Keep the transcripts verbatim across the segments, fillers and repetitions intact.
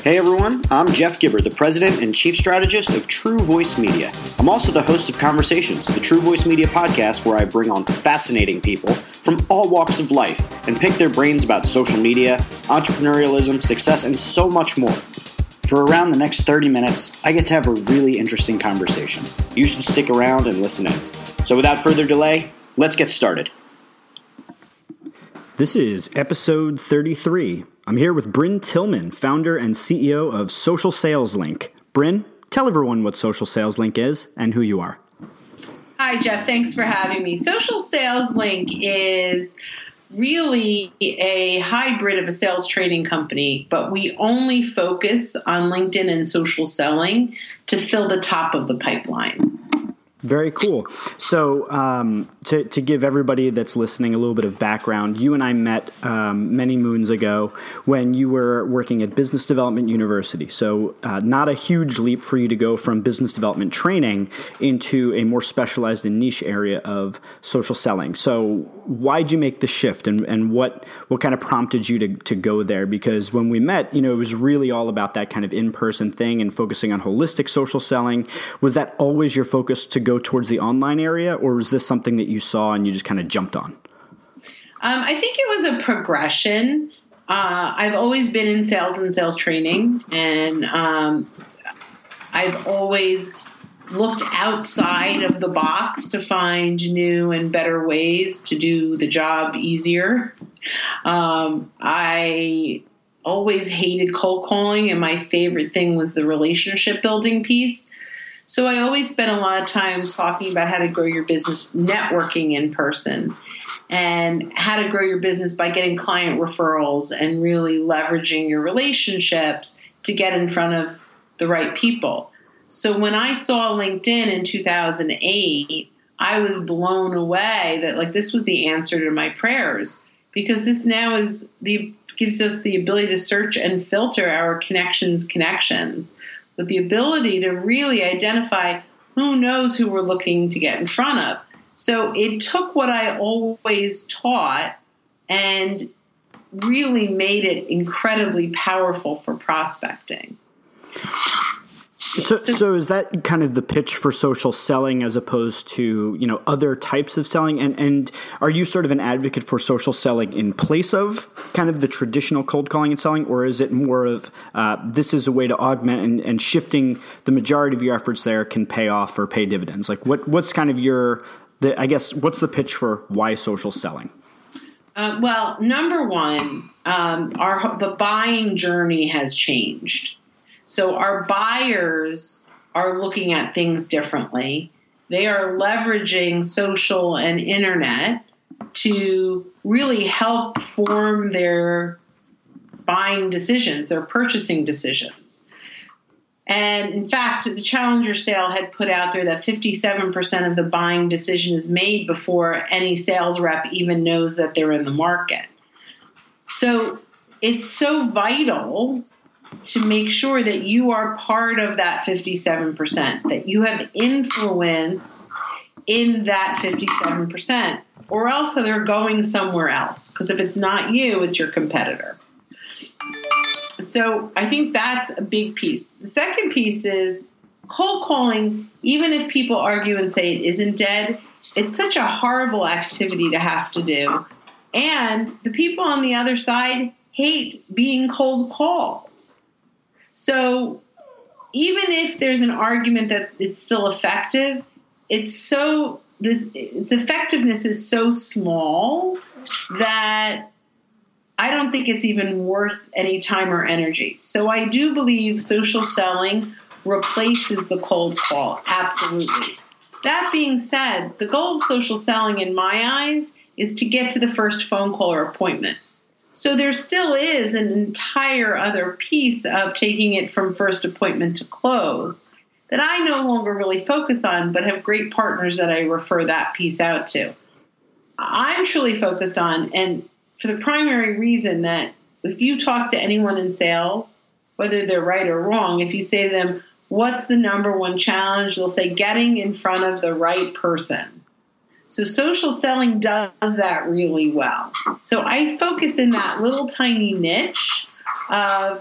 Hey everyone, I'm Jeff Gibber, the President and Chief Strategist of True Voice Media. I'm also the host of Conversations, the True Voice Media podcast where I bring on fascinating people from all walks of life and pick their brains about social media, entrepreneurialism, success, and so much more. For around the next thirty minutes, I get to have a really interesting conversation. You should stick around and listen in. So without further delay, let's get started. This is episode thirty-three. I'm here with Bryn Tillman, founder and C E O of Social Sales Link. Bryn, tell everyone what Social Sales Link is and who you are. Hi, Jeff. Thanks for having me. Social Sales Link is really a hybrid of a sales training company, but we only focus on LinkedIn and social selling to fill the top of the pipeline. Very cool. So um, to, to give everybody that's listening a little bit of background, you and I met um, many moons ago when you were working at Business Development University. So uh, not a huge leap for you to go from business development training into a more specialized and niche area of social selling. So why'd you make the shift, and, and what what kind of prompted you to, to go there? Because when we met, you know, it was really all about that kind of in-person thing and focusing on holistic social selling. Was that always your focus to go towards the online area, or was this something that you saw and you just kind of jumped on? Um, I think it was a progression. Uh, I've always been in sales and sales training, and um, I've always looked outside of the box to find new and better ways to do the job easier. Um, I always hated cold calling, and my favorite thing was the relationship building piece. So I always spent a lot of time talking about how to grow your business networking in person and how to grow your business by getting client referrals and really leveraging your relationships to get in front of the right people. So when I saw LinkedIn in two thousand eight, I was blown away that like this was the answer to my prayers, because this now is the gives us the ability to search and filter our connections connections. With the ability to really identify who knows who we're looking to get in front of. So it took what I always taught and really made it incredibly powerful for prospecting. So, so is that kind of the pitch for social selling as opposed to, you know, other types of selling? And and are you sort of an advocate for social selling in place of kind of the traditional cold calling and selling, or is it more of uh, this is a way to augment and, and shifting the majority of your efforts there can pay off or pay dividends? Like what what's kind of your, the, I guess, what's the pitch for why social selling? Uh, well, number one, um, our the buying journey has changed. So our buyers are looking at things differently. They are leveraging social and internet to really help form their buying decisions, their purchasing decisions. And in fact, the Challenger sale had put out there that fifty-seven percent of the buying decision is made before any sales rep even knows that they're in the market. So it's so vital to make sure that you are part of that fifty-seven percent, that you have influence in that fifty-seven percent, or else they're going somewhere else. Because if it's not you, it's your competitor. So I think that's a big piece. The second piece is cold calling, even if people argue and say it isn't dead, it's such a horrible activity to have to do. And the people on the other side hate being cold called. So even if there's an argument that it's still effective, it's so its effectiveness is so small that I don't think it's even worth any time or energy. So I do believe social selling replaces the cold call. Absolutely. That being said, the goal of social selling in my eyes is to get to the first phone call or appointment. So there still is an entire other piece of taking it from first appointment to close that I no longer really focus on, but have great partners that I refer that piece out to. I'm truly focused on, and for the primary reason that if you talk to anyone in sales, whether they're right or wrong, if you say to them, what's the number one challenge? They'll say getting in front of the right person. So social selling does that really well. So I focus in that little tiny niche of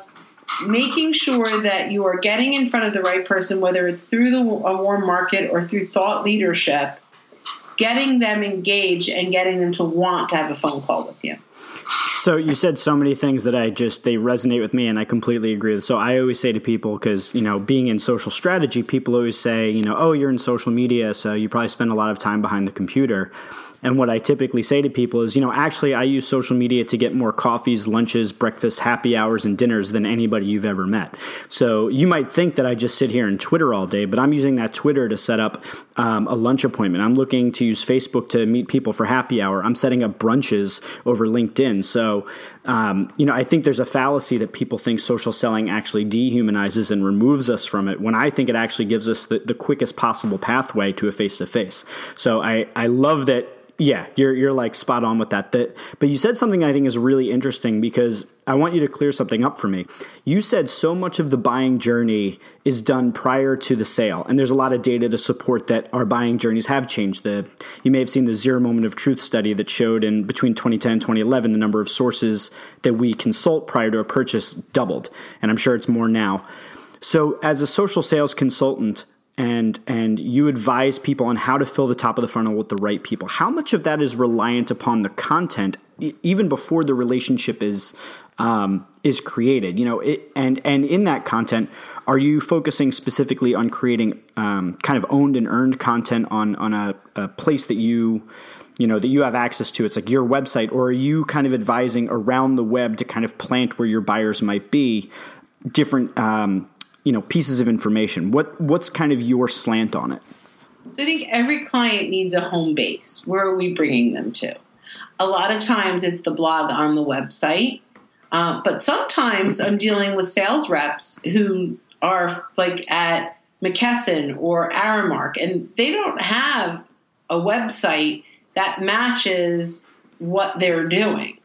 making sure that you are getting in front of the right person, whether it's through the a warm market or through thought leadership, getting them engaged and getting them to want to have a phone call with you. So you said so many things that I just, they resonate with me, and I completely agree with. So I always say to people, because, you know, being in social strategy, people always say, you know, oh, you're in social media, so you probably spend a lot of time behind the computer. And what I typically say to people is, you know, actually I use social media to get more coffees, lunches, breakfasts, happy hours, and dinners than anybody you've ever met. So you might think that I just sit here and Twitter all day, but I'm using that Twitter to set up um, a lunch appointment. I'm looking to use Facebook to meet people for happy hour. I'm setting up brunches over LinkedIn. So, um, you know, I think there's a fallacy that people think social selling actually dehumanizes and removes us from it, when I think it actually gives us the, the quickest possible pathway to a face-to-face. So I, I love that. Yeah, you're you're like spot on with that. That, but you said something I think is really interesting, because I want you to clear something up for me. You said so much of the buying journey is done prior to the sale, and there's a lot of data to support that our buying journeys have changed. The you may have seen the Zero Moment of Truth study that showed in between twenty ten and twenty eleven the number of sources that we consult prior to a purchase doubled, and I'm sure it's more now. So, as a social sales consultant, and and you advise people on how to fill the top of the funnel with the right people, how much of that is reliant upon the content, e- even before the relationship is um, is created? You know, it, and and in that content, are you focusing specifically on creating um, kind of owned and earned content on on a, a place that you you know that you have access to? It's like your website, or are you kind of advising around the web to kind of plant where your buyers might be different Um, you know, pieces of information? What what's kind of your slant on it? So I think every client needs a home base. Where are we bringing them to? A lot of times it's the blog on the website, uh, but sometimes I'm dealing with sales reps who are like at McKesson or Aramark, and they don't have a website that matches what they're doing.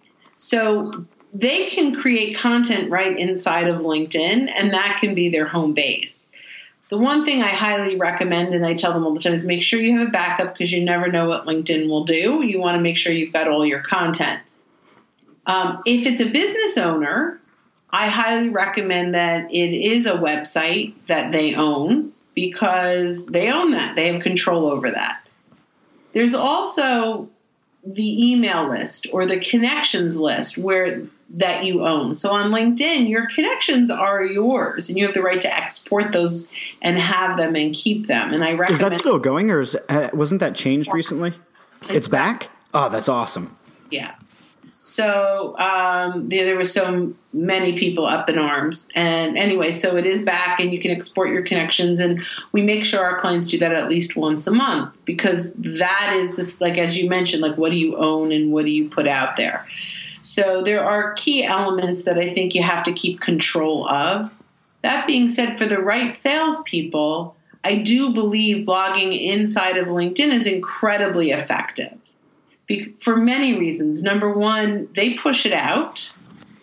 So they can create content right inside of LinkedIn, and that can be their home base. The one thing I highly recommend, and I tell them all the time, is make sure you have a backup, because you never know what LinkedIn will do. You want to make sure you've got all your content. Um, if it's a business owner, I highly recommend that it is a website that they own, because they own that. They have control over that. There's also the email list or the connections list where that you own. So on LinkedIn, your connections are yours, and you have the right to export those and have them and keep them. And I recommend. Is that still going, or is, uh, wasn't that changed recently? It's, it's back? back? Oh, that's awesome. Yeah. So um, there, there were so many people up in arms. And anyway, so it is back, and you can export your connections. And we make sure our clients do that at least once a month, because that is this, like, as you mentioned, like, what do you own and what do you put out there? So there are key elements that I think you have to keep control of. That being said, for the right salespeople, I do believe blogging inside of LinkedIn is incredibly effective for many reasons. Number one, they push it out.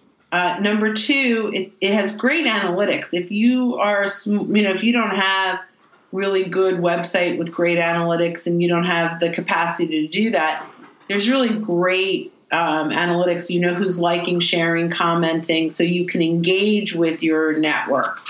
Uh, number two, it, it has great analytics. If you are, you know, if you don't have really good website with great analytics and you don't have the capacity to do that, there's really great um, analytics. You know who's liking, sharing, commenting, so you can engage with your network.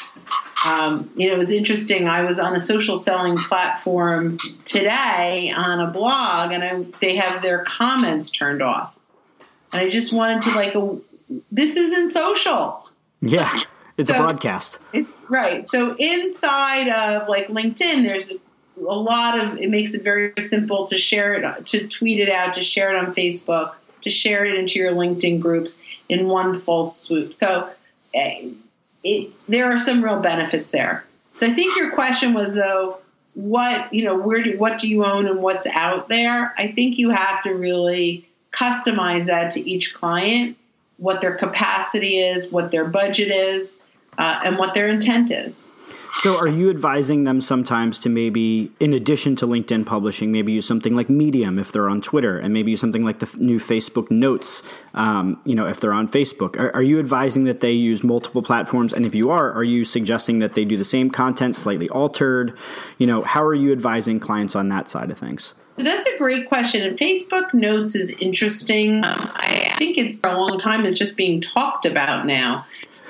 Um, you know, it was interesting. I was on a social selling platform today on a blog, and I, they have their comments turned off. And I just wanted to like, a, this isn't social. Yeah, it's so, a broadcast. It's right. So inside of like LinkedIn, there's a lot of, it makes it very simple to share it, to tweet it out, to share it on Facebook, to share it into your LinkedIn groups in one full swoop. So uh, It, there are some real benefits there. So I think your question was, though, what, you know, where do, what do you own and what's out there? I think you have to really customize that to each client, what their capacity is, what their budget is, uh, and what their intent is. So are you advising them sometimes to maybe, in addition to LinkedIn publishing, maybe use something like Medium if they're on Twitter, and maybe use something like the f- new Facebook Notes, um, you know, if they're on Facebook? Are, are you advising that they use multiple platforms? And if you are, are you suggesting that they do the same content, slightly altered? You know, how are you advising clients on that side of things? So that's a great question. And Facebook Notes is interesting. Um, I think it's for a long time is just being talked about now.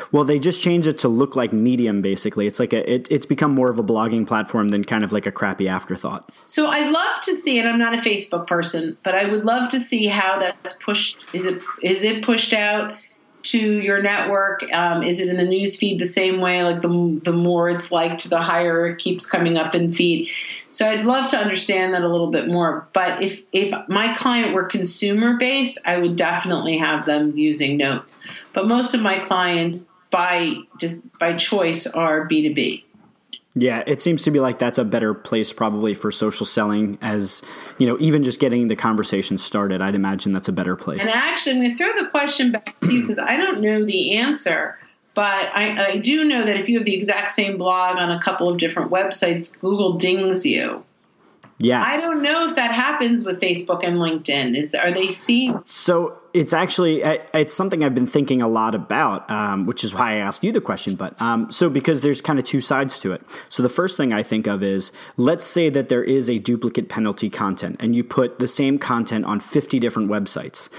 Well, they just changed it to look like Medium, basically. It's like a, it, it's become more of a blogging platform than kind of like a crappy afterthought. So I'd love to see, and I'm not a Facebook person, but I would love to see how that's pushed. Is it is it pushed out to your network? Um, is it in the news feed the same way? Like the the more it's liked, the higher it keeps coming up in feed. So I'd love to understand that a little bit more. But if, if my client were consumer-based, I would definitely have them using Notes. But most of my clients, by just by choice, are B two B. Yeah, it seems to be like that's a better place probably for social selling as, you know, even just getting the conversation started. I'd imagine that's a better place. And actually, I'm going to throw the question back to you because I don't know the answer. But I, I do know that if you have the exact same blog on a couple of different websites, Google dings you. Yes. I don't know if that happens with Facebook and LinkedIn. Is are they seeing? So it's actually it's something I've been thinking a lot about, um, which is why I asked you the question. But um, so because there's kind of two sides to it. So the first thing I think of is, let's say that there is a duplicate penalty content, and you put the same content on fifty different websites.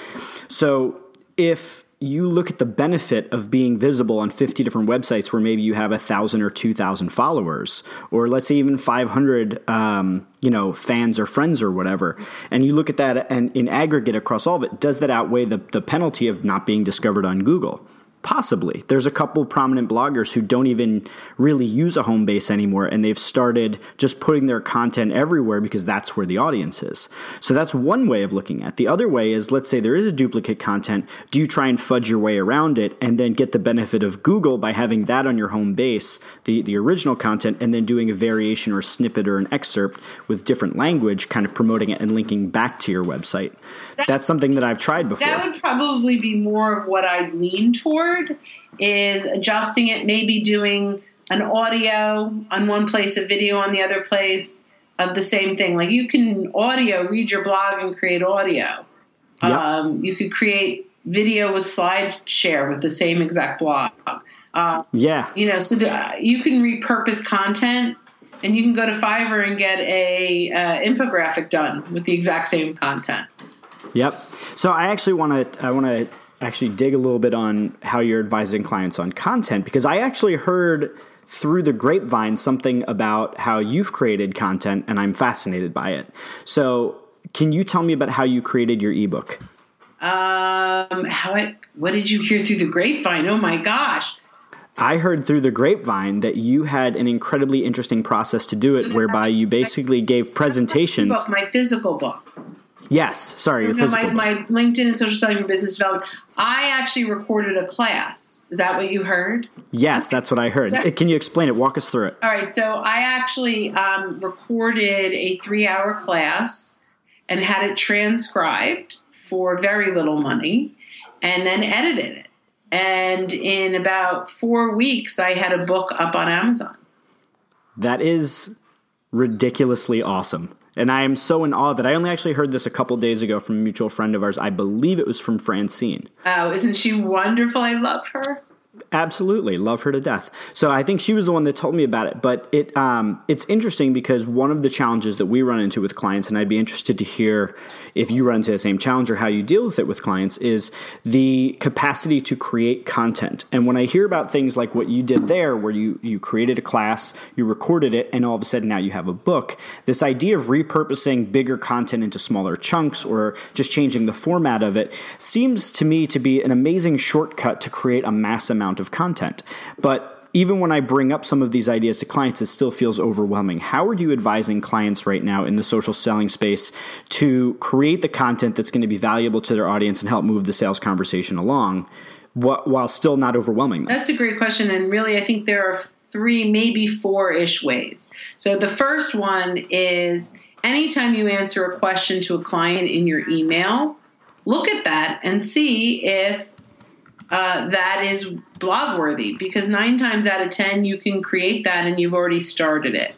So if you look at the benefit of being visible on fifty different websites where maybe you have a thousand or two thousand followers, or let's say even five hundred, um, you know, fans or friends or whatever, and you look at that and in aggregate across all of it, does that outweigh the, the penalty of not being discovered on Google? Possibly. There's a couple prominent bloggers who don't even really use a home base anymore, and they've started just putting their content everywhere because that's where the audience is. So that's one way of looking at it. The other way is, let's say there is a duplicate content. Do you try and fudge your way around it and then get the benefit of Google by having that on your home base, the, the original content, and then doing a variation or a snippet or an excerpt with different language, kind of promoting it and linking back to your website? That, that's something that I've tried before. That would probably be more of what I'd lean toward. Is adjusting it, maybe doing an audio on one place, a video on the other place of the same thing. Like you can audio, read your blog and create audio. Yep. Um, you could create video with SlideShare with the same exact blog. Uh, yeah. You know, so the, you can repurpose content, and you can go to Fiverr and get a uh, infographic done with the exact same content. Yep. So I actually want to, I want to, actually dig a little bit on how you're advising clients on content, because I actually heard through the grapevine something about how you've created content, and I'm fascinated by it. So can you tell me about how you created your ebook? Um, how I, what did you hear through the grapevine? Oh my gosh. I heard through the grapevine that you had an incredibly interesting process to do it, whereby you basically gave presentations. My, book, my physical book. Yes, sorry, your no, physical my, book. my LinkedIn and social selling for business development. I actually recorded a class. Is that what you heard? Yes, okay. That's what I heard. That, Can you explain it? Walk us through it. All right. So I actually um, recorded a three-hour class and had it transcribed for very little money, and then edited it. And in about four weeks, I had a book up on Amazon. That is ridiculously awesome. And I am so in awe that I only actually heard this a couple days ago from a mutual friend of ours. I believe it was from Francine. Oh, isn't she wonderful? I love her. Absolutely. Love her to death. So I think she was the one that told me about it. But it um, it's interesting because one of the challenges that we run into with clients, and I'd be interested to hear if you run into the same challenge or how you deal with it with clients, is the capacity to create content. And when I hear about things like what you did there, where you, you created a class, you recorded it, and all of a sudden now you have a book, this idea of repurposing bigger content into smaller chunks or just changing the format of it seems to me to be an amazing shortcut to create a mass amount of content. But even when I bring up some of these ideas to clients, it still feels overwhelming. How are you advising clients right now in the social selling space to create the content that's going to be valuable to their audience and help move the sales conversation along while still not overwhelming them? That's a great question. And really, I think there are three, maybe four-ish ways. So the first one is anytime you answer a question to a client in your email, look at that and see if Uh, that is blog worthy, because nine times out of ten you can create that and you've already started it.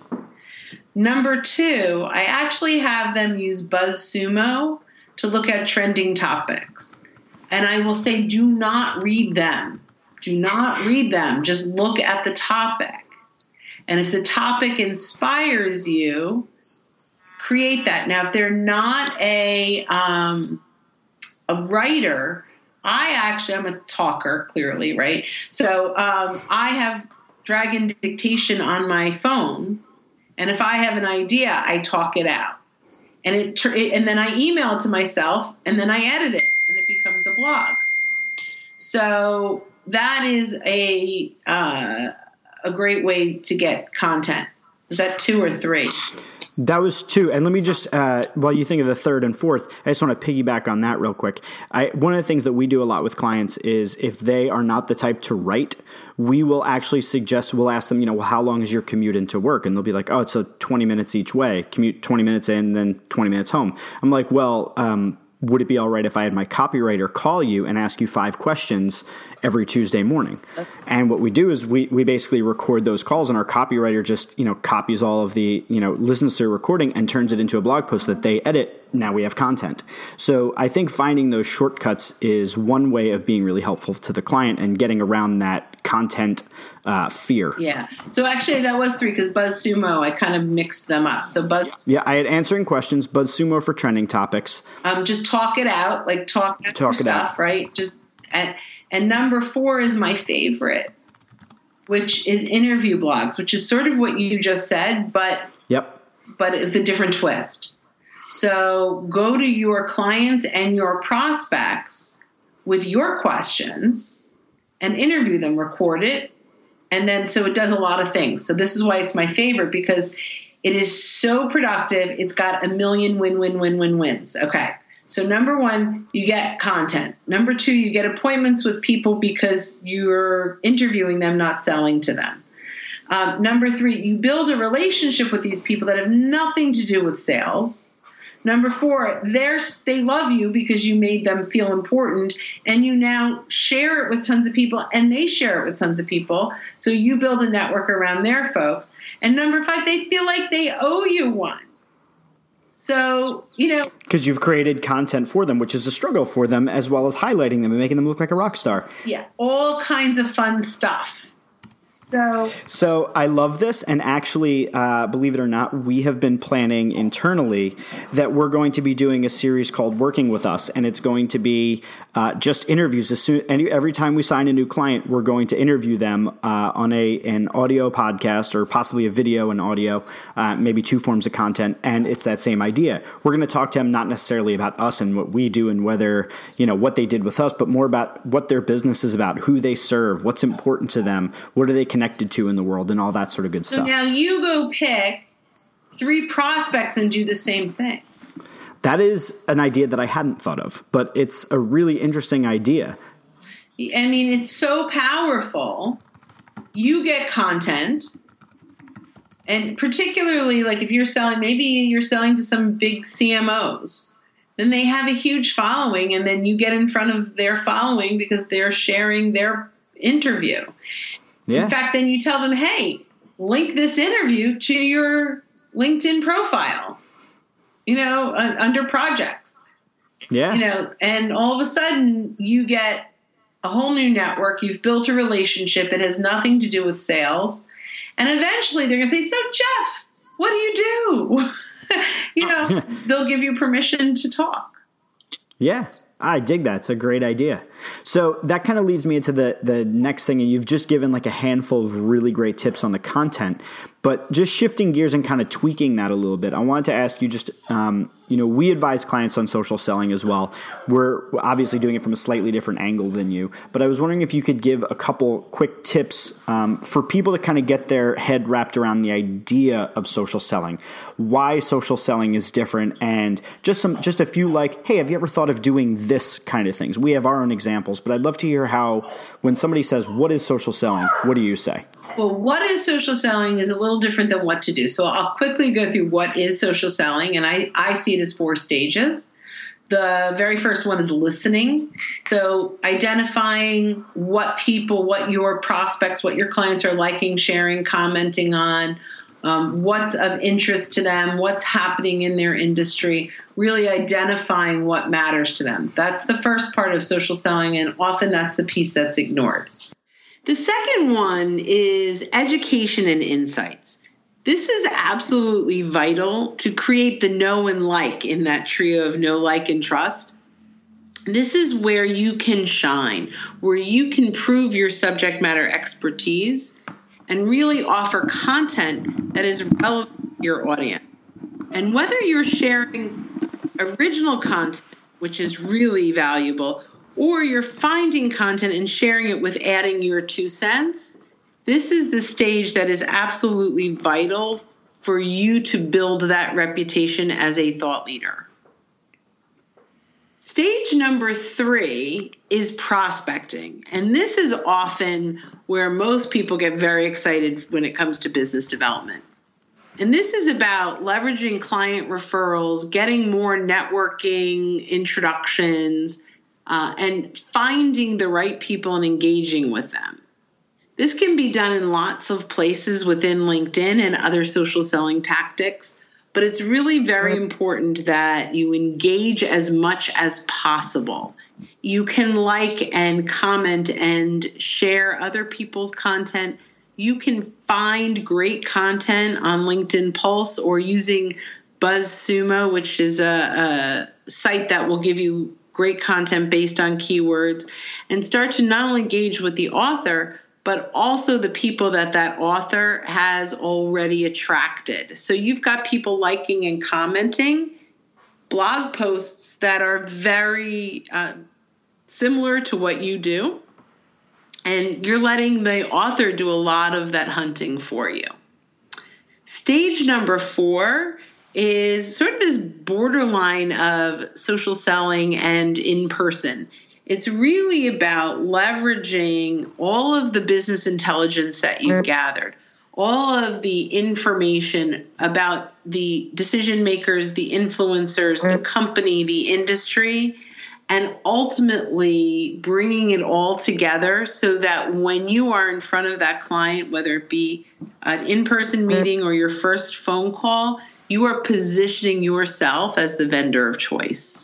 Number two, I actually have them use BuzzSumo to look at trending topics. And I will say, do not read them. Do not read them. Just look at the topic. And if the topic inspires you, create that. Now, if they're not a, um, a writer, I actually, I'm a talker, clearly, right? So um, I have Dragon Dictation on my phone, and if I have an idea, I talk it out. And it, and then I email it to myself, and then I edit it, and it becomes a blog. So that is a uh, a great way to get content. Is that two or three? That was two. And let me just, uh, while you think of the third and fourth, I just want to piggyback on that real quick. I, one of the things that we do a lot with clients is if they are not the type to write, we will actually suggest, we'll ask them, you know, well, how long is your commute into work? And they'll be like, oh, it's a twenty minutes each way, commute twenty minutes in, then twenty minutes home. I'm like, well, um, would it be all right if I had my copywriter call you and ask you five questions every Tuesday morning? Okay. And what we do is we, we basically record those calls, and our copywriter just, you know, copies all of the, you know, listens to the recording and turns it into a blog post that they edit. Now we have content. So I think finding those shortcuts is one way of being really helpful to the client and getting around that content uh, fear. Yeah. So actually that was three because BuzzSumo, I kind of mixed them up. So Buzz. Yeah, I had answering questions, BuzzSumo for trending topics. Um, just talk it out, like talk, talk it stuff, out. Right? Just and, and number four is my favorite, which is interview blogs, which is sort of what you just said, but yep, but it's a different twist. So go to your clients and your prospects with your questions and interview them, record it. And then, so it does a lot of things. So this is why it's my favorite, because it is so productive. It's got a million win, win, win, win, wins. Okay. So number one, you get content. Number two, you get appointments with people because you're interviewing them, not selling to them. Um, number three, you build a relationship with these people that have nothing to do with sales. Number four, they're, they love you because you made them feel important, and you now share it with tons of people, and they share it with tons of people. So you build a network around their folks. And number five, they feel like they owe you one. So, you know. Because you've created content for them, which is a struggle for them, as well as highlighting them and making them look like a rock star. Yeah, all kinds of fun stuff. So, so I love this, and actually, uh, believe it or not, we have been planning internally that we're going to be doing a series called Working With Us, and it's going to be uh, just interviews. As soon, and every time we sign a new client, we're going to interview them uh, on a an audio podcast or possibly a video and audio, uh, maybe two forms of content, and it's that same idea. We're going to talk to them not necessarily about us and what we do and whether, you know, what they did with us, but more about what their business is about, who they serve, what's important to them, what are they connected connected to in the world, and all that sort of good so stuff. So now you go pick three prospects and do the same thing. That is an idea that I hadn't thought of, but it's a really interesting idea. I mean, it's so powerful. You get content, and particularly like if you're selling, maybe you're selling to some big C M Os, then they have a huge following, and then you get in front of their following because they're sharing their interview. Yeah. In fact, then you tell them, hey, link this interview to your LinkedIn profile, you know, uh, under projects. Yeah. You know, and all of a sudden you get a whole new network. You've built a relationship. It has nothing to do with sales. And eventually they're going to say, so Jeff, what do you do? You know, they'll give you permission to talk. Yeah. I dig that. It's a great idea. So that kind of leads me into the, the next thing, and you've just given like a handful of really great tips on the content, but just shifting gears and kind of tweaking that a little bit. I wanted to ask you just, um, you know, we advise clients on social selling as well. We're obviously doing it from a slightly different angle than you, but I was wondering if you could give a couple quick tips um, for people to kind of get their head wrapped around the idea of social selling, why social selling is different, and just some, just a few like, hey, have you ever thought of doing this kind of things? We have our own examples, but I'd love to hear how, when somebody says, what is social selling, what do you say? Well, what is social selling is a little different than what to do. So I'll quickly go through what is social selling, and I, I see it as four stages. The very first one is listening. So identifying what people, what your prospects, what your clients are liking, sharing, commenting on, um, what's of interest to them, what's happening in their industry, really identifying what matters to them. That's the first part of social selling, and often that's the piece that's ignored. The second one is education and insights. This is absolutely vital to create the know and like in that trio of know, like, and trust. This is where you can shine, where you can prove your subject matter expertise and really offer content that is relevant to your audience. And whether you're sharing original content, which is really valuable, or you're finding content and sharing it with adding your two cents, this is the stage that is absolutely vital for you to build that reputation as a thought leader. Stage number three is prospecting. And this is often where most people get very excited when it comes to business development. And this is about leveraging client referrals, getting more networking introductions, uh, and finding the right people and engaging with them. This can be done in lots of places within LinkedIn and other social selling tactics. But it's really very important that you engage as much as possible. You can like and comment and share other people's content. You can find great content on LinkedIn Pulse or using BuzzSumo, which is a, a site that will give you great content based on keywords, and start to not only engage with the author, but also the people that that author has already attracted. So you've got people liking and commenting blog posts that are very uh, similar to what you do, and you're letting the author do a lot of that hunting for you. Stage number four is sort of this borderline of social selling and in-person. It's really about leveraging all of the business intelligence that you've gathered, all of the information about the decision makers, the influencers, the company, the industry, and ultimately bringing it all together so that when you are in front of that client, whether it be an in-person meeting or your first phone call, you are positioning yourself as the vendor of choice.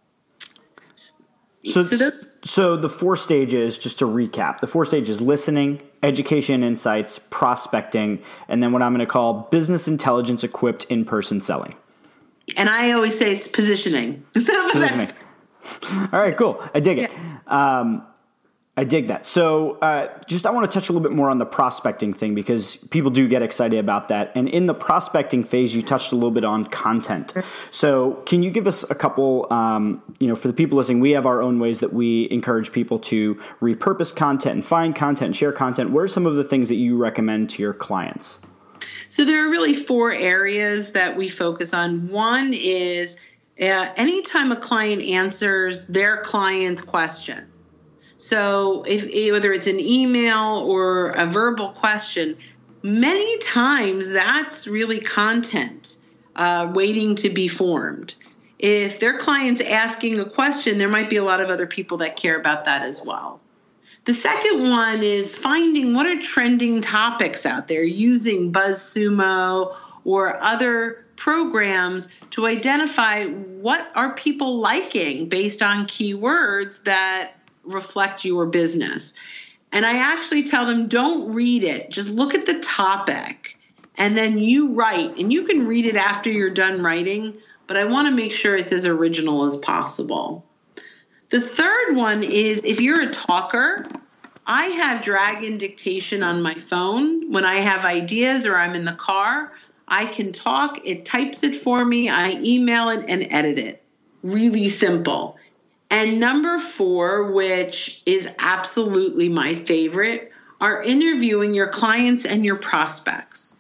So, so, so the four stages, just to recap, the four stages: listening, education, insights, prospecting, and then what I'm going to call business intelligence equipped in-person selling. And I always say it's positioning. Positioning. All right, cool. I dig it. Yeah. Um, I dig that. So uh, just I want to touch a little bit more on the prospecting thing because people do get excited about that. And in the prospecting phase, you touched a little bit on content. So can you give us a couple, um, you know, for the people listening, we have our own ways that we encourage people to repurpose content and find content and share content. What are some of the things that you recommend to your clients? So there are really four areas that we focus on. One is uh, anytime a client answers their client's question. So if whether it's an email or a verbal question, many times that's really content uh, waiting to be formed. If their client's asking a question, there might be a lot of other people that care about that as well. The second one is finding what are trending topics out there using BuzzSumo or other programs to identify what are people liking based on keywords that reflect your business. And I actually tell them, don't read it. Just look at the topic and then you write. And you can read it after you're done writing, but I want to make sure it's as original as possible. The third one is if you're a talker, I have Dragon dictation on my phone. When I have ideas or I'm in the car, I can talk. It types it for me. I email it and edit it. Really simple. And number four, which is absolutely my favorite, are interviewing your clients and your prospects.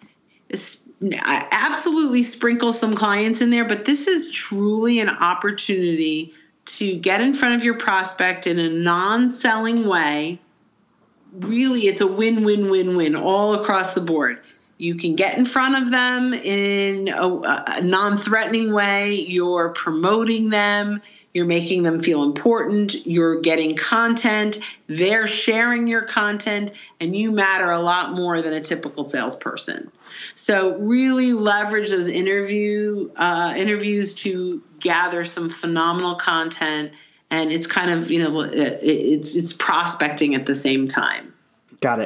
I absolutely sprinkle some clients in there, but this is truly an opportunity to get in front of your prospect in a non-selling way. Really, it's a win-win-win-win all across the board. You can get in front of them in a, a non-threatening way. You're promoting them. You're making them feel important. You're getting content. They're sharing your content, and you matter a lot more than a typical salesperson. So really leverage those interview uh, interviews to gather some phenomenal content, and it's kind of, you know, it's it's prospecting at the same time. Got it.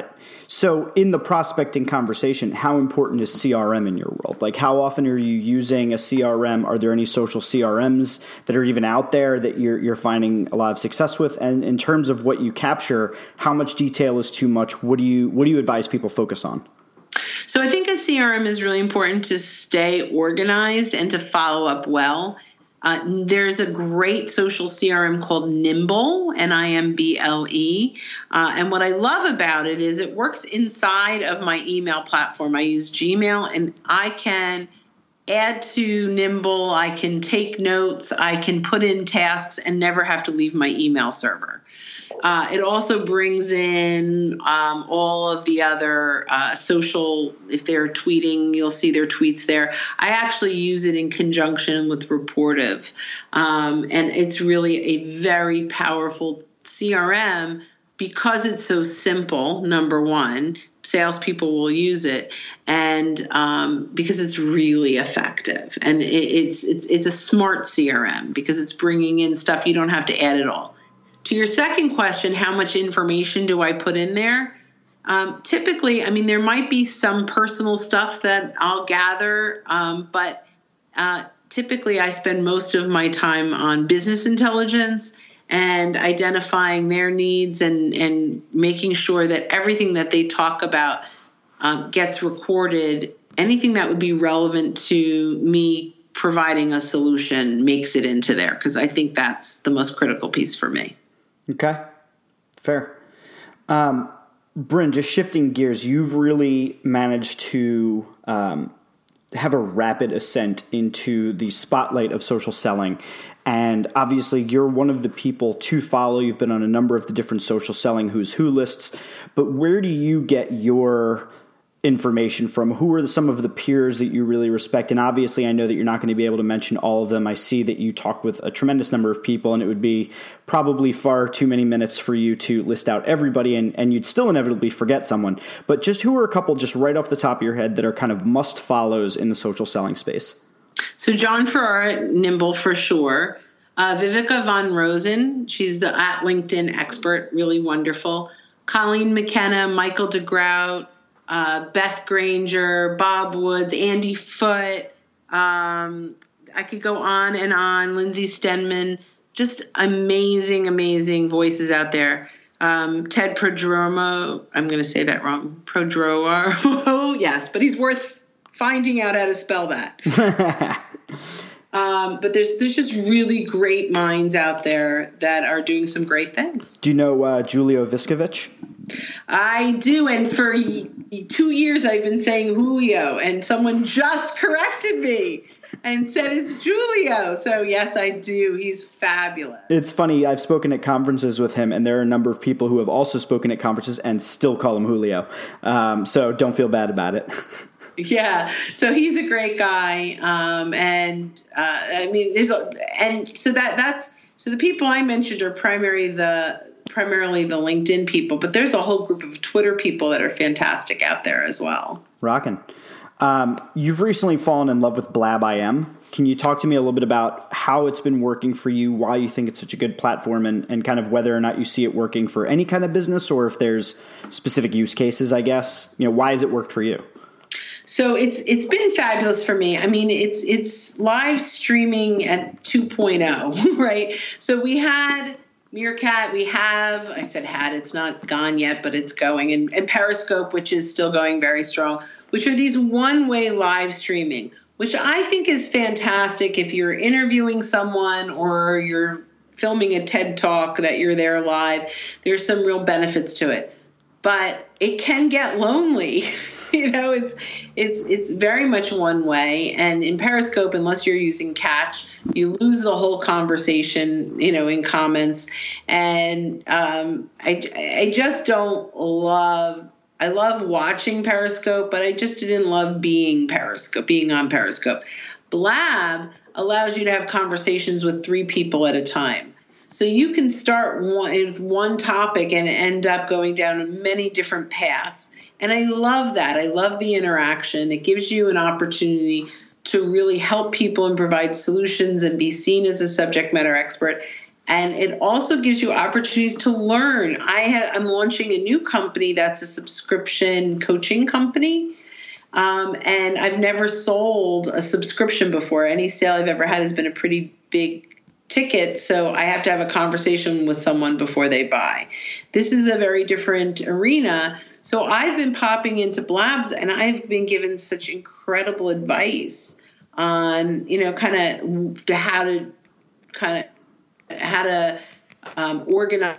So in the prospecting conversation, how important is C R M in your world? Like, how often are you using a C R M? Are there any social C R Ms that are even out there that you're, you're finding a lot of success with? And in terms of what you capture, how much detail is too much? What do you, what do you advise people focus on? So I think a C R M is really important to stay organized and to follow up well. Uh, there's a great social C R M called Nimble, N I M B L E. Uh, and what I love about it is it works inside of my email platform. I use Gmail, and I can add to Nimble. I can take notes. I can put in tasks and never have to leave my email server. Uh, it also brings in um, all of the other uh, social, if they're tweeting, you'll see their tweets there. I actually use it in conjunction with Rapportive. Um, and it's really a very powerful C R M because it's so simple, number one. Salespeople will use it, and um, because it's really effective. And it, it's, it's, it's a smart C R M because it's bringing in stuff you don't have to add at all. To your second question, how much information do I put in there? Um, typically, I mean, there might be some personal stuff that I'll gather, um, but uh, typically I spend most of my time on business intelligence and identifying their needs and, and making sure that everything that they talk about um, gets recorded. Anything that would be relevant to me providing a solution makes it into there, because I think that's the most critical piece for me. Okay, fair. Um, Bryn, just shifting gears, you've really managed to um, have a rapid ascent into the spotlight of social selling. And obviously, you're one of the people to follow. You've been on a number of the different social selling who's who lists. But where do you get your information from? Who are some of the peers that you really respect? And obviously, I know that you're not going to be able to mention all of them. I see that you talk with a tremendous number of people, and it would be probably far too many minutes for you to list out everybody, and, and you'd still inevitably forget someone. But just who are a couple just right off the top of your head that are kind of must follows in the social selling space? So John Ferrara, Nimble for sure. Uh, Viveka Von Rosen, she's the at LinkedIn expert, really wonderful. Colleen McKenna, Michael DeGrout, Uh, Beth Granger, Bob Woods, Andy Foote. Um, I could go on and on. Lindsay Stenman, just amazing, amazing voices out there. Um, Ted Prodromo, I'm going to say that wrong. Prodromo, yes, but he's worth finding out how to spell that. um, but there's there's just really great minds out there that are doing some great things. Do you know uh, Julio Viscovich? I do, and for two years I've been saying Julio, and someone just corrected me and said it's Julio. So yes, I do. He's fabulous. It's funny. I've spoken at conferences with him, and there are a number of people who have also spoken at conferences and still call him Julio. Um, so don't feel bad about it. Yeah, so he's a great guy, um, and uh, I mean, there's a, and so that that's so the people I mentioned are primarily the. primarily the LinkedIn people, but there's a whole group of Twitter people that are fantastic out there as well. Rockin'. Um, you've recently fallen in love with Blab I M. Can you talk to me a little bit about how it's been working for you, why you think it's such a good platform, and, and kind of whether or not you see it working for any kind of business, or if there's specific use cases, I guess? You know, why has it worked for you? So it's it's been fabulous for me. I mean, it's it's live streaming at two point oh, right? So we had Meerkat, we have, I said had, it's not gone yet, but it's going, and, and Periscope, which is still going very strong, which are these one-way live streaming, which I think is fantastic if you're interviewing someone or you're filming a TED Talk that you're there live. There's some real benefits to it. But it can get lonely. You know, it's it's it's very much one way. And in Periscope, unless you're using Catch, you lose the whole conversation, you know, in comments. And um, I, I just don't love, I love watching Periscope, but I just didn't love being Periscope, being on Periscope. Blab allows you to have conversations with three people at a time. So you can start one, with one topic and end up going down many different paths. And I love that. I love the interaction. It gives you an opportunity to really help people and provide solutions and be seen as a subject matter expert. And it also gives you opportunities to learn. I have, I'm launching a new company that's a subscription coaching company. Um, and I've never sold a subscription before. Any sale I've ever had has been a pretty big ticket. So I have to have a conversation with someone before they buy. This is a very different arena. So I've been popping into Blabs and I've been given such incredible advice on, you know, kind of how to kind of how to um, organize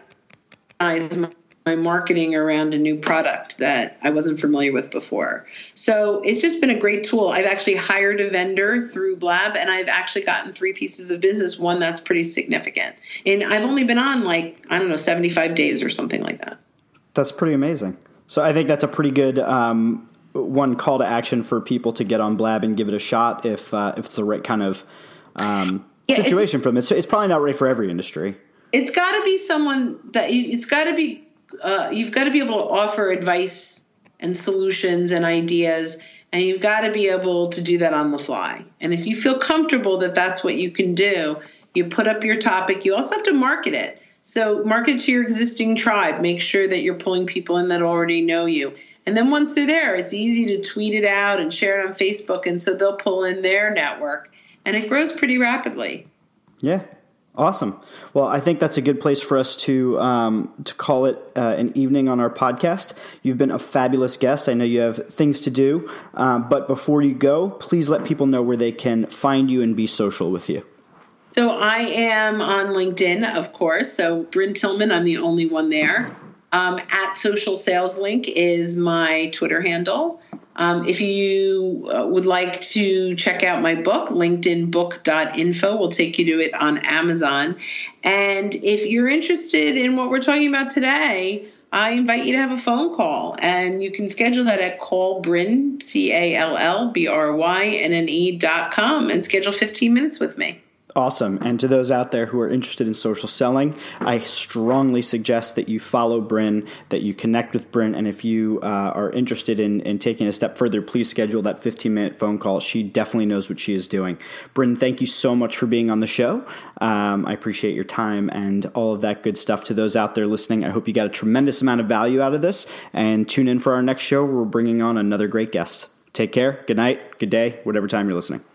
my, my marketing around a new product that I wasn't familiar with before. So it's just been a great tool. I've actually hired a vendor through Blab, and I've actually gotten three pieces of business, one that's pretty significant. And I've only been on like, I don't know, seventy-five days or something like that. That's pretty amazing. So I think that's a pretty good um, one call to action for people to get on Blab and give it a shot if uh, if it's the right kind of um, yeah, situation for them. It's, it's probably not right for every industry. It's got to be someone that you, it's got to be, uh, you've got to be able to offer advice and solutions and ideas, and you've got to be able to do that on the fly. And if you feel comfortable that that's what you can do, you put up your topic. You also have to market it. So market to your existing tribe. Make sure that you're pulling people in that already know you. And then once they're there, it's easy to tweet it out and share it on Facebook. And so they'll pull in their network. And it grows pretty rapidly. Yeah. Awesome. Well, I think that's a good place for us to um, to call it uh, an evening on our podcast. You've been a fabulous guest. I know you have things to do. Um, but before you go, please let people know where they can find you and be social with you. So I am on LinkedIn, of course. So Bryn Tillman, I'm the only one there. Um, at Social Sales Link is my Twitter handle. Um, if you uh, would like to check out my book, linkedin book dot info will take you to it on Amazon. And if you're interested in what we're talking about today, I invite you to have a phone call. And you can schedule that at callbryn, C A L L B R Y N N E dot com, and schedule fifteen minutes with me. Awesome. And to those out there who are interested in social selling, I strongly suggest that you follow Bryn, that you connect with Bryn. And if you uh, are interested in, in taking a step further, please schedule that fifteen-minute phone call. She definitely knows what she is doing. Bryn, thank you so much for being on the show. Um, I appreciate your time and all of that good stuff. To those out there listening, I hope you got a tremendous amount of value out of this. And tune in for our next show where we're bringing on another great guest. Take care. Good night. Good day. Whatever time you're listening.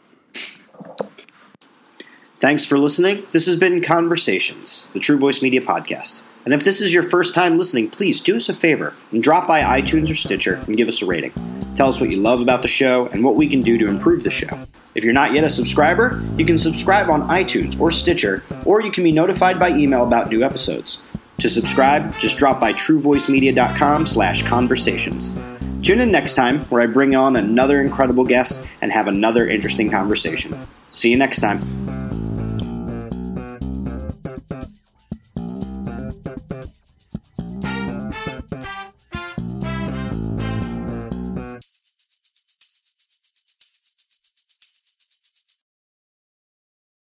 Thanks for listening. This has been Conversations, the True Voice Media podcast. And if this is your first time listening, please do us a favor and drop by iTunes or Stitcher and give us a rating. Tell us what you love about the show and what we can do to improve the show. If you're not yet a subscriber, you can subscribe on iTunes or Stitcher, or you can be notified by email about new episodes. To subscribe, just drop by truevoicemedia.com slash conversations. Tune in next time where I bring on another incredible guest and have another interesting conversation. See you next time.